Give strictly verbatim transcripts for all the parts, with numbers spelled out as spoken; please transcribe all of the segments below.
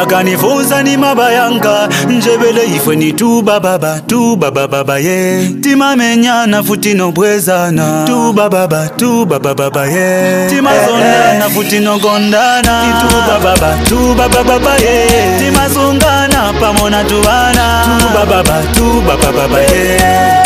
bakanifunza ni mabayanga njebele ifwe ni tu baba tu baba ye timamenyana futi no bwezana tu baba tu baba ye timazondana futi no gondana tu baba tu baba ye timazungana pamona tuwana tu baba tu baba ye.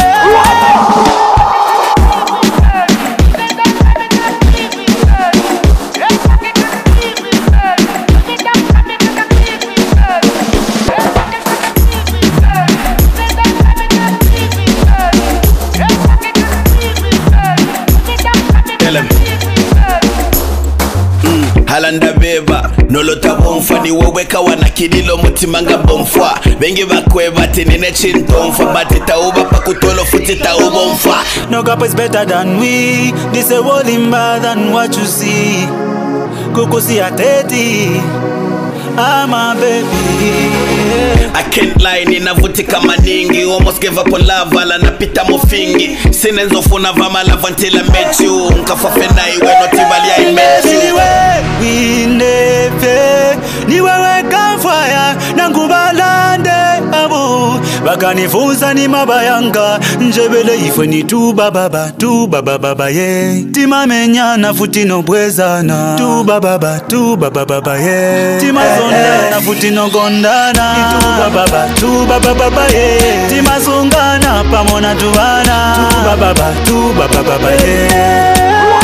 Halanda beba nolota bomfa ni weweka wanakililo mutimanga bomfa bengi bakweba tinine chintomfa batita uba pakutolo futi ta ubomfa. No gap is better than we. This a world better than what you see. Kukusi ateti, I'm a baby. I can't lie, ninavuti kama ningi. Almost gave up on love, ala napita mofingi. Sinenzo funa vama love until I met you. Nkafafena iwe notivali I met you. We never, niwewe kafaya, nangubalande abu. Bakanifunza ni mabayanga, njebele ifwe ni tu baba, tu baba ye. Timamenyana futi no bwezana, tu baba, tu baba ye. Timazondana futi no gondana, tu baba, tu baba ye. Timazungana pamona tuwana, tu baba, tu baba ye.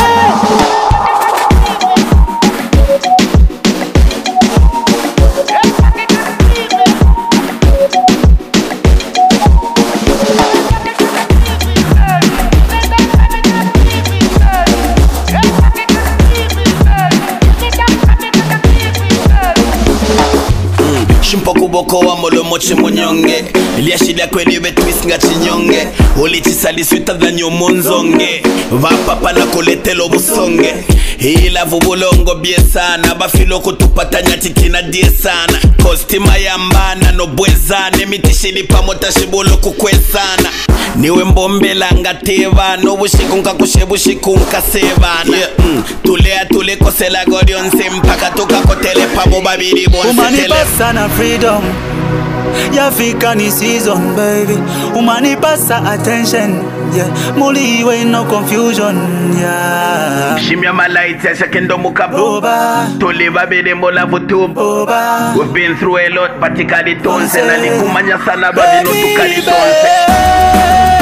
Shimpo kuboko wa molo mochi munyonge Iliashilia kweli betwist nga chinyonge Ulichi sali suita dhanyo monzonge Vapapa na kuletelo busonge Hila vubulongo bie sana Bafilo kutupata nyati kina die sana Kostima ya mbana no bwezane Mitishili pamota shibulo kukwezana Niwe mbombela nga tevano Bushikunka kushebushikunka sevana yeah, mm. Tulea tule kosela godionse Mpaka tuka kotele pabo babiri bonse sana freedom yafika ni season baby umanipasa attention yeah muli we no confusion yeah shimya malaiti ya shakendo mukaboba toliva bede mbola vutuboba we've been through a lot patikali tonse na likumanya sana babi no tukali tonse.